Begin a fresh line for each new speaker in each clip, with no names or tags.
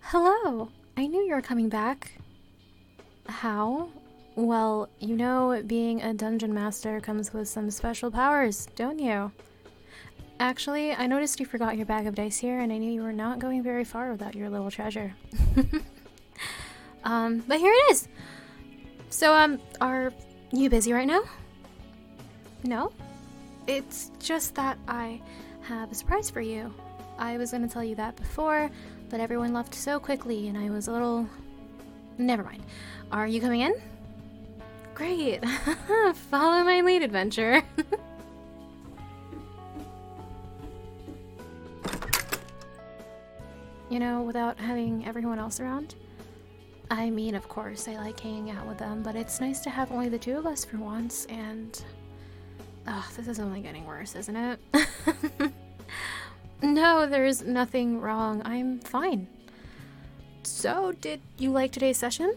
Hello! I knew you were coming back. How? Well, you know, being a dungeon master comes with some special powers, don't you? Actually, I noticed you forgot your bag of dice here, and I knew you were not going very far without your little treasure. But here it is! So, are you busy right now? No? It's just that I have a surprise for you. I was gonna tell you that before, but everyone left so quickly and I was a little... Never mind. Are you coming in? Great. Follow my lead, adventure. You know, without having everyone else around? I mean, of course, I like hanging out with them, but it's nice to have only the two of us for once, and... Ugh, this is only getting worse, isn't it? No, there's nothing wrong. I'm fine. So, did you like today's session?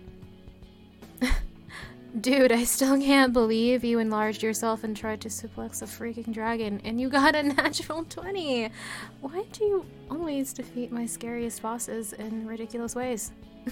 Dude, I still can't believe you enlarged yourself and tried to suplex a freaking dragon, and you got a natural 20! Why do you always defeat my scariest bosses in ridiculous ways?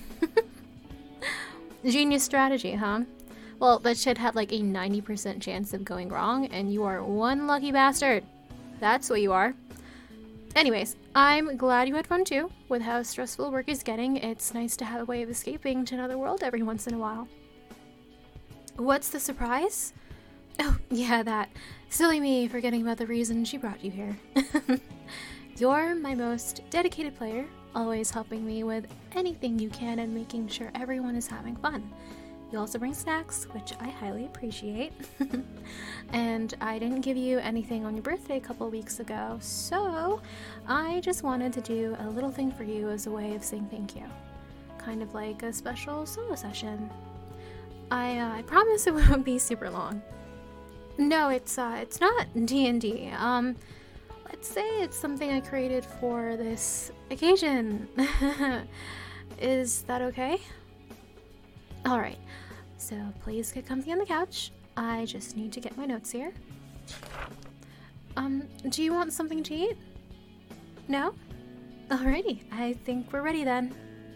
Genius strategy, huh? Well, that shit had like a 90% chance of going wrong, and you are one lucky bastard. That's what you are. Anyways, I'm glad you had fun too. With how stressful work is getting, it's nice to have a way of escaping to another world every once in a while. What's the surprise? Oh, yeah, that. Silly me forgetting about the reason she brought you here. You're my most dedicated player, always helping me with anything you can and making sure everyone is having fun. You also bring snacks, which I highly appreciate. And I didn't give you anything on your birthday a couple weeks ago, so I just wanted to do a little thing for you as a way of saying thank you. Kind of like a special solo session. I promise it won't be super long. No, it's not D&D. Let's say it's something I created for this occasion. Is that okay? Alright, so please get comfy on the couch. I just need to get my notes here. Do you want something to eat? No? Alrighty, I think we're ready then.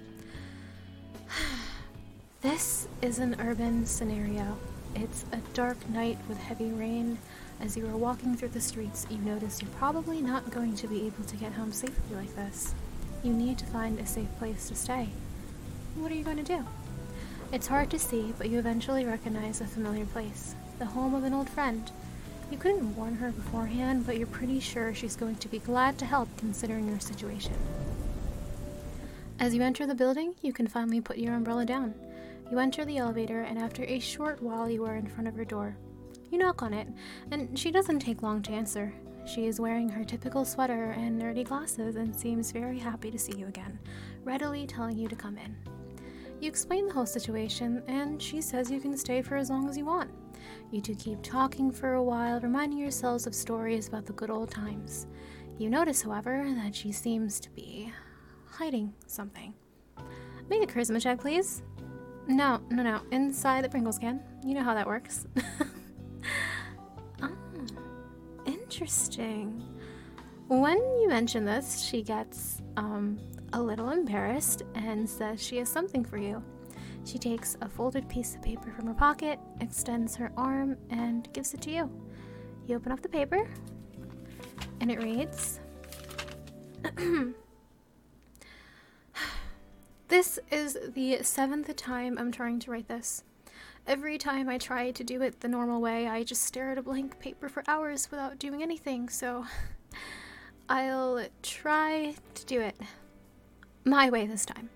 This is an urban scenario. It's a dark night with heavy rain. As you are walking through the streets, you notice you're probably not going to be able to get home safely like this. You need to find a safe place to stay. What are you going to do? It's hard to see, but you eventually recognize a familiar place, the home of an old friend. You couldn't warn her beforehand, but you're pretty sure she's going to be glad to help considering your situation. As you enter the building, you can finally put your umbrella down. You enter the elevator, and after a short while you are in front of her door. You knock on it, and she doesn't take long to answer. She is wearing her typical sweater and nerdy glasses and seems very happy to see you again, readily telling you to come in. You explain the whole situation, and she says you can stay for as long as you want. You two keep talking for a while, reminding yourselves of stories about the good old times. You notice, however, that she seems to be hiding something. Make a charisma check, please. No. Inside the Pringles can. You know how that works. Oh, interesting. When you mention this, she gets, a little embarrassed and says she has something for you. She takes a folded piece of paper from her pocket, extends her arm, and gives it to you. You open up the paper, and it reads, This is the 7th time I'm trying to write this. Every time I try to do it the normal way, I just stare at a blank paper for hours without doing anything, so I'll try to do it my way this time.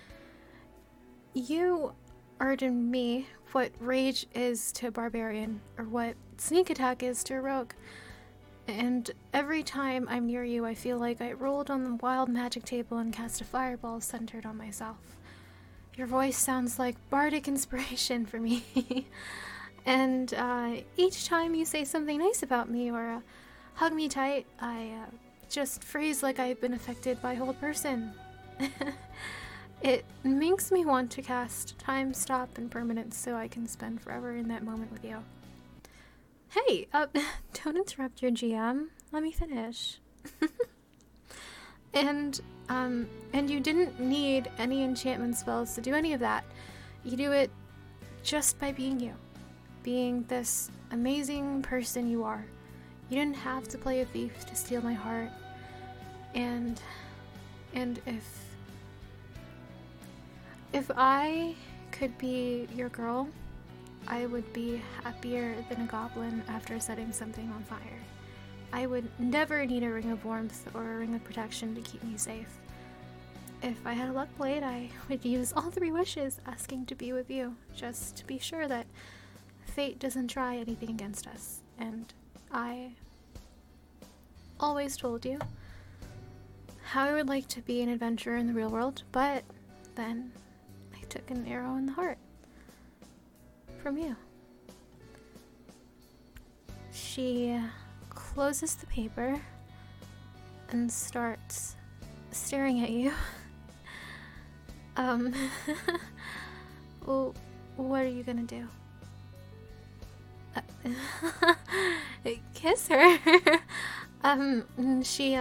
You are to me what rage is to a barbarian, or what sneak attack is to a rogue. And every time I'm near you, I feel like I rolled on the wild magic table and cast a fireball centered on myself. Your voice sounds like bardic inspiration for me. And each time you say something nice about me or hug me tight, I just freeze like I've been affected by a whole person. It makes me want to cast Time Stop and Permanence so I can spend forever in that moment with you. Hey, don't interrupt your GM. Let me finish. And you didn't need any enchantment spells to do any of that. You do it just by being you. Being this amazing person you are. You didn't have to play a thief to steal my heart. And if I could be your girl, I would be happier than a goblin after setting something on fire. I would never need a ring of warmth or a ring of protection to keep me safe. If I had a luck blade, I would use all 3 wishes asking to be with you, just to be sure that fate doesn't try anything against us. And I always told you how I would like to be an adventurer in the real world, but then I took an arrow in the heart from you. She closes the paper and starts staring at you. Well, what are you gonna do? Kiss her. She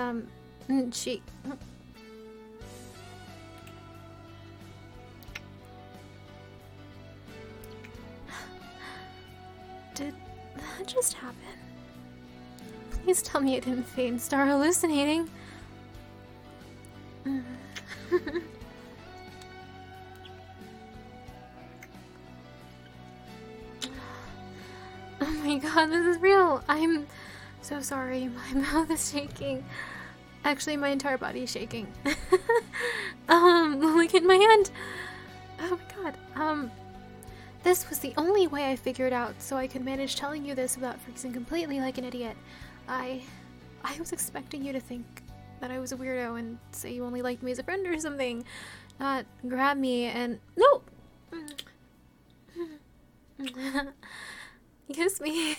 Did that just happen? Please tell me it didn't fade and start hallucinating. Oh my god, this is real. I'm so sorry. My mouth is shaking. Actually, my entire body is shaking. Look at my hand. Oh my god. This was the only way I figured out so I could manage telling you this without freezing completely like an idiot. I was expecting you to think that I was a weirdo and say you only liked me as a friend or something. Not grab me and... No! Kiss me.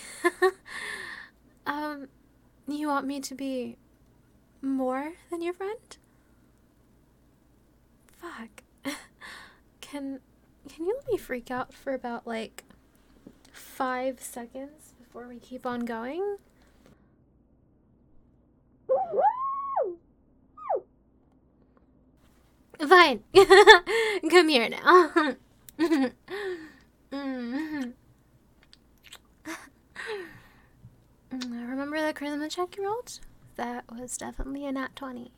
You want me to be more than your friend? Fuck. Can you let me freak out for about, like, 5 seconds before we keep on going? Fine. Come here now. Remember that charisma check you rolled? That was definitely a nat 20.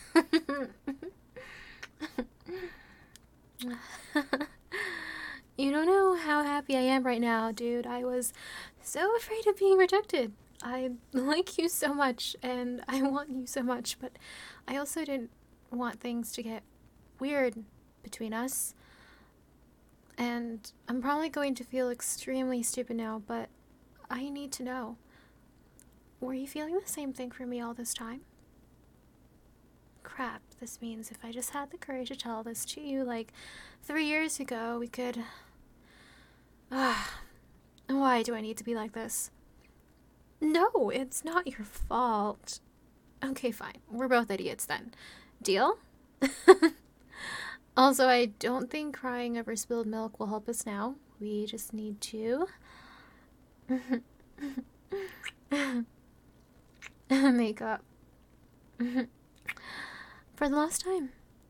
You don't know how happy I am right now, dude. I was so afraid of being rejected. I like you so much, and I want you so much, but I also didn't want things to get weird between us. And I'm probably going to feel extremely stupid now, but I need to know. Were you feeling the same thing for me all this time? Crap, this means if I just had the courage to tell this to you like 3 years ago, we could... Why do I need to be like this? No, it's not your fault. Okay, fine. We're both idiots then. Deal? Also, I don't think crying over spilled milk will help us now. We just need to... make up. For the last time.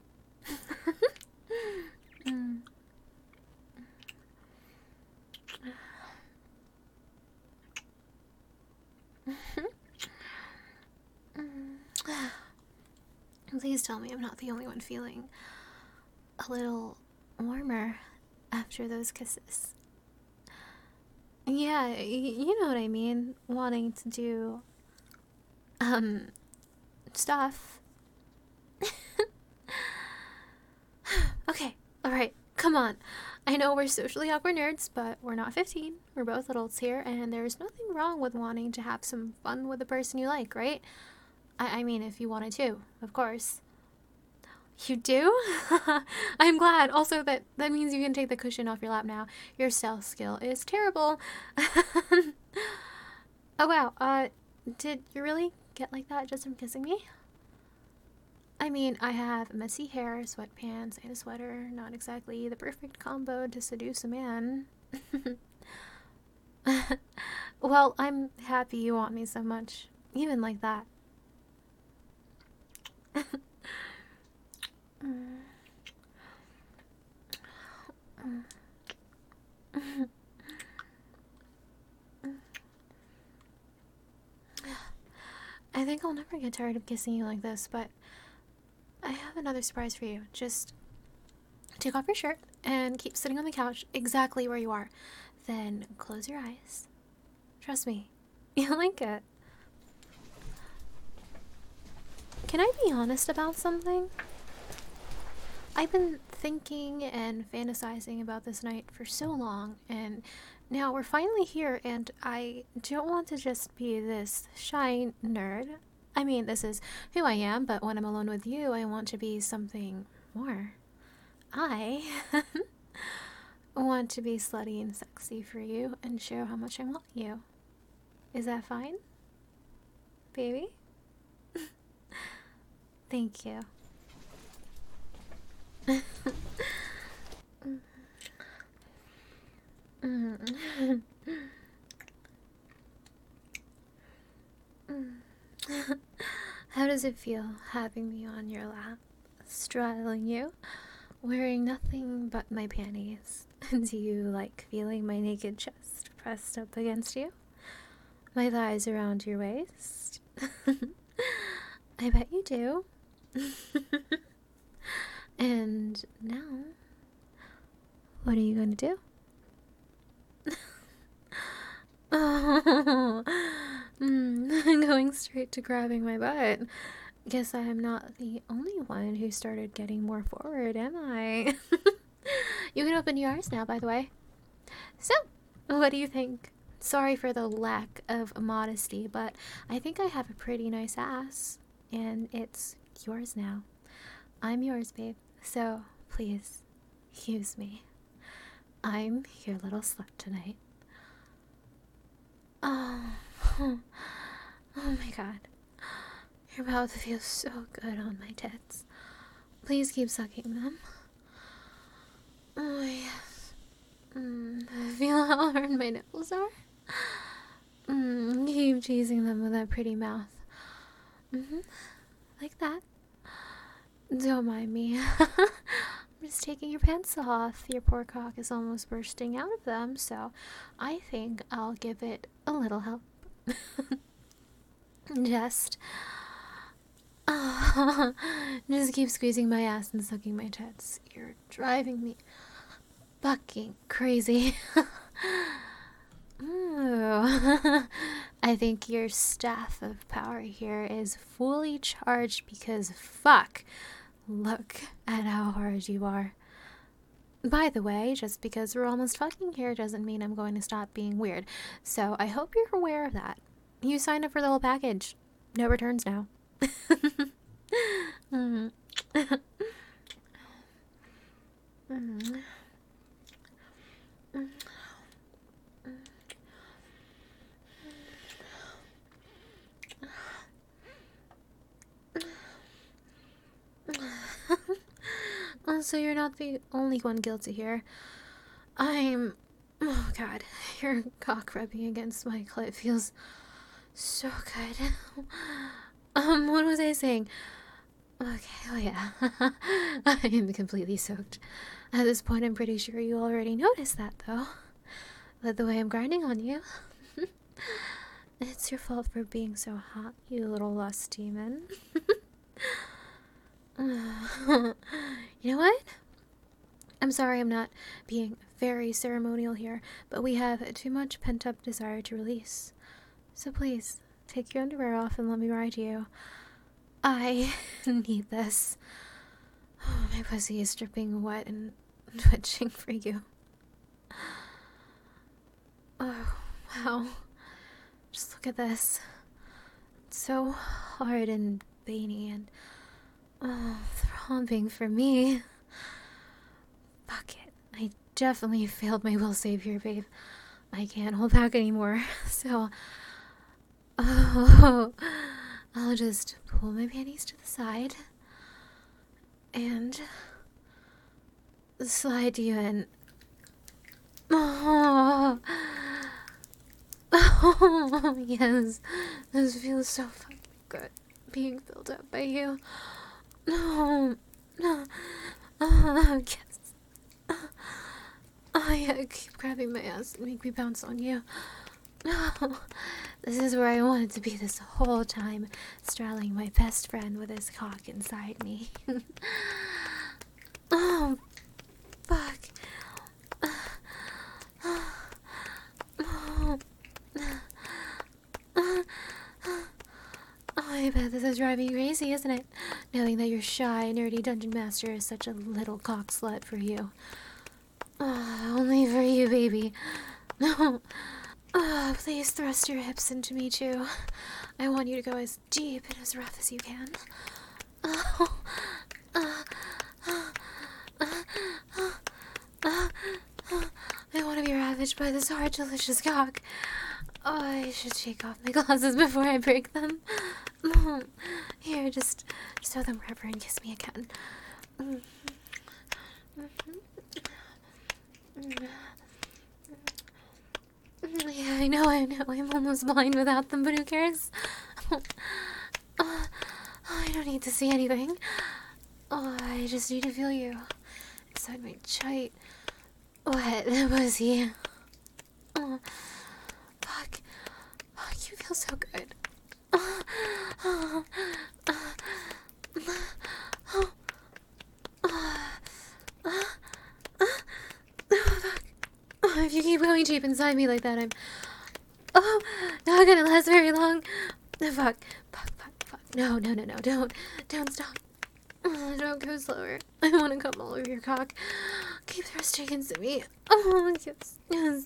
Please tell me I'm not the only one feeling a little warmer after those kisses. Yeah, you know what I mean. Wanting to do, stuff. Okay, alright, come on. I know we're socially awkward nerds, but we're not 15. We're both adults here, and there's nothing wrong with wanting to have some fun with the person you like, right? I mean, if you wanted to, of course. You do? I'm glad. Also, that means you can take the cushion off your lap now. Your stealth skill is terrible. Oh, wow. Did you really get like that just from kissing me? I mean, I have messy hair, sweatpants, and a sweater. Not exactly the perfect combo to seduce a man. Well, I'm happy you want me so much. Even like that. think I'll never get tired of kissing you like this, but I have another surprise for you. Just take off your shirt and keep sitting on the couch exactly where you are. Then close your eyes. Trust me, you'll like it. Can I be honest about something? I've been thinking and fantasizing about this night for so long, and now we're finally here, and I don't want to just be this shy nerd. I mean, this is who I am, but when I'm alone with you, I want to be something more. I want to be slutty and sexy for you and show how much I want you. Is that fine, baby? Thank you. How does it feel having me on your lap, straddling you, wearing nothing but my panties? Do you like feeling my naked chest pressed up against you? My thighs around your waist? I bet you do. And now, what are you going to do? Oh, going straight to grabbing my butt. Guess I am not the only one who started getting more forward, am I? You can open your eyes now, by the way. So, what do you think? Sorry for the lack of modesty, but I think I have a pretty nice ass, and it's yours now. I'm yours, babe, so please use me. I'm your little slut tonight. Oh, oh my god. Your mouth feels so good on my tits. Please keep sucking them. Oh yes. Feel how hard my nipples are? Keep teasing them with that pretty mouth. Like that. Don't mind me. I'm just taking your pants off. Your poor cock is almost bursting out of them, so I think I'll give it a little help. Just keep squeezing my ass and sucking my tits. You're driving me fucking crazy. Ooh. I think your staff of power here is fully charged because fuck, look at how hard you are. By the way, just because we're almost fucking here doesn't mean I'm going to stop being weird, so I hope you're aware of that. You signed up for the whole package. No returns now. So you're not the only one guilty here. Oh god, your cock rubbing against my clit feels so good. What was I saying? Okay, oh yeah. I am completely soaked. At this point, I'm pretty sure you already noticed that, though. But the way I'm grinding on you. It's your fault for being so hot, you little lust demon. You know what? I'm sorry I'm not being very ceremonial here, but we have too much pent-up desire to release. So please, take your underwear off and let me ride you. I need this. Oh, my pussy is dripping wet and twitching for you. Oh, wow. Just look at this. It's so hard and veiny and throbbing for me. Fuck it. I definitely failed my will save here, babe. I can't hold back anymore. So, I'll just pull my panties to the side and slide you in. Oh, yes. This feels so fucking good. Being filled up by you. No. Yes. Oh, yeah, keep grabbing my ass and make me bounce on you. No. This is where I wanted to be this whole time, straddling my best friend with his cock inside me. Oh, fuck. Oh, I bet this is driving you crazy, isn't it? Knowing that your shy, nerdy dungeon master is such a little cock slut for you. Only for you, baby. No. Please thrust your hips into me, too. I want you to go as deep and as rough as you can. I want to be ravaged by this hard, delicious cock. Oh, I should take off my glasses before I break them. Here, just throw them wherever and kiss me again. Yeah, I know, I'm almost blind without them, but who cares? I don't need to see anything. I just need to feel you inside my tight, wet pussy. Fuck, you feel so good. If you keep going deep inside me like that, I'm not gonna last very long. Fuck. No, don't stop. Don't go slower. I wanna come all over your cock. Keep thrusting into me. Yes.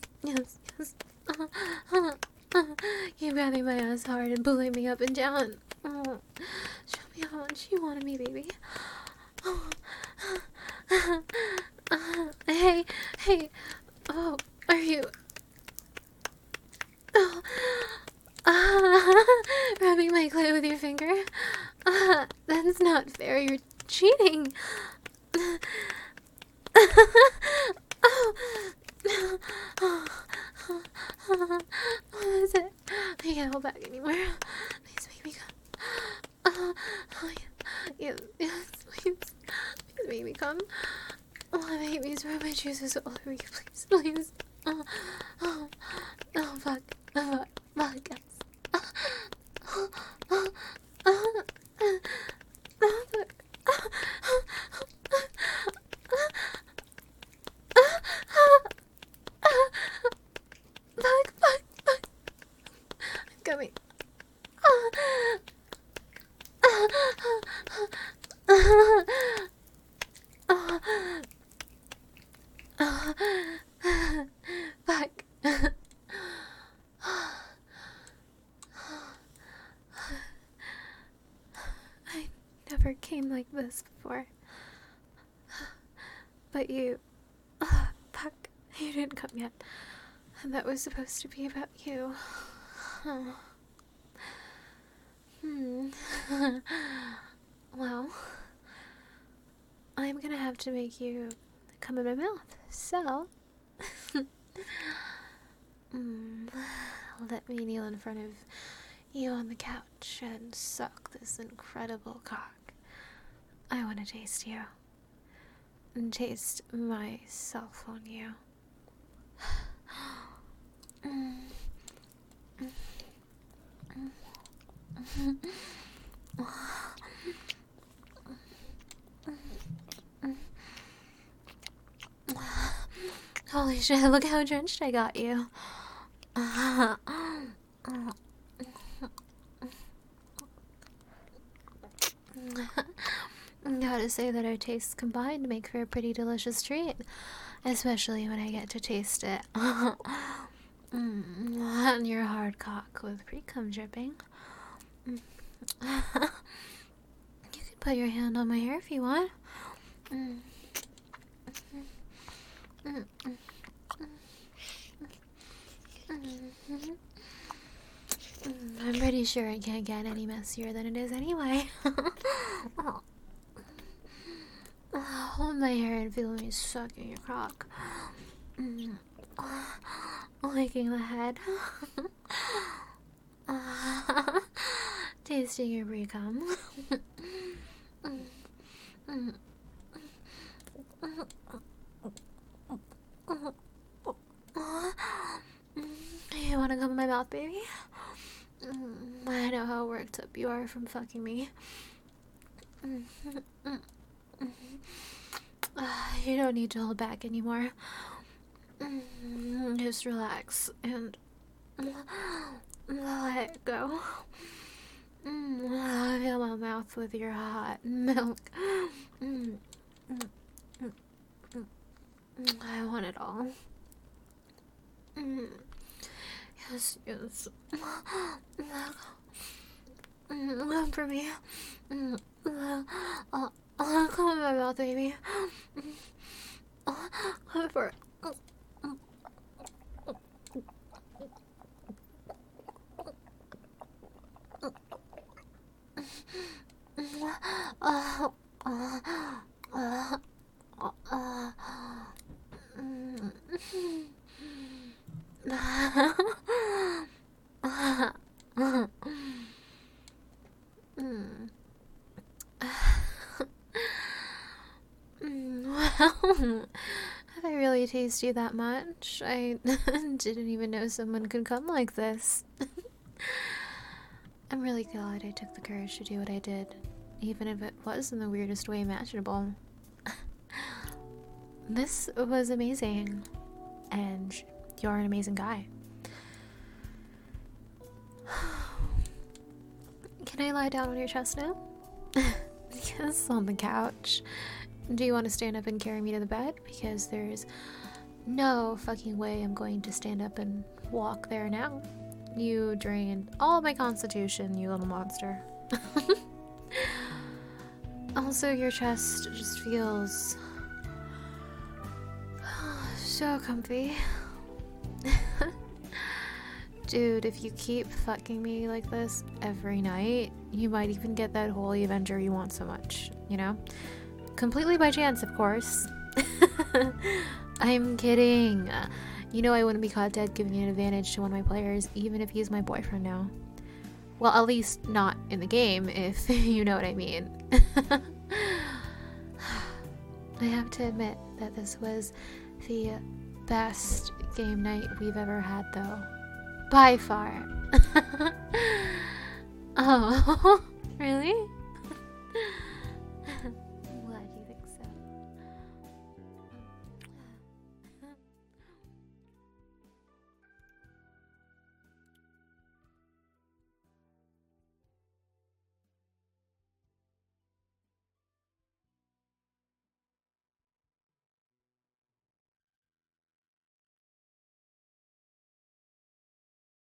Keep grabbing my ass hard and pulling me up and down. Show me how much you wanted me, baby. Hey. Oh, are you... rubbing my clit with your finger? That's not fair. You're cheating. What is it? I can't hold back anymore. Please make me come. Yes, please make me come. Make me spread my juices all over you, please. Fuck, yes. Fuck. I'm coming. Fuck. I never came like this before. But you... fuck. You didn't come yet. And that was supposed to be about you. Well, I'm gonna have to make you come in my mouth, so... let me kneel in front of you on the couch and suck this incredible cock. I want to taste you. And taste myself on you. Holy shit, look how drenched I got you. Gotta say that our tastes combined make for a pretty delicious treat. Especially when I get to taste it. On your hard cock with pre-cum dripping. You can put your hand on my hair if you want. I'm pretty sure it can't get any messier than it is anyway. Hold my hair and feel me sucking your cock. Licking the head. Tasting your pre-cum. You wanna come in my mouth, baby? I know how worked up you are from fucking me. You don't need to hold back anymore. Just relax and let it go. Fill my mouth with your hot milk. I want it all. Yes, yes. Come for me. Come in my mouth, baby. Come for it. Well, I really taste you that much. I didn't even know someone could come like this. I'm really glad I took the courage to do what I did, even if it was in the weirdest way imaginable. This was amazing, and you're an amazing guy. Can I lie down on your chest now? Yes, on the couch. Do you want to stand up and carry me to the bed? Because there's no fucking way I'm going to stand up and walk there now. You drained all my constitution, you little monster. Also, your chest just feels so comfy. Dude, if you keep fucking me like this every night, you might even get that holy Avenger you want so much, you know? Completely by chance, of course. I'm kidding. You know I wouldn't be caught dead giving an advantage to one of my players, even if he's my boyfriend now. Well, at least not in the game, if you know what I mean. I have to admit that this was the best game night we've ever had, though. By far. Oh, really?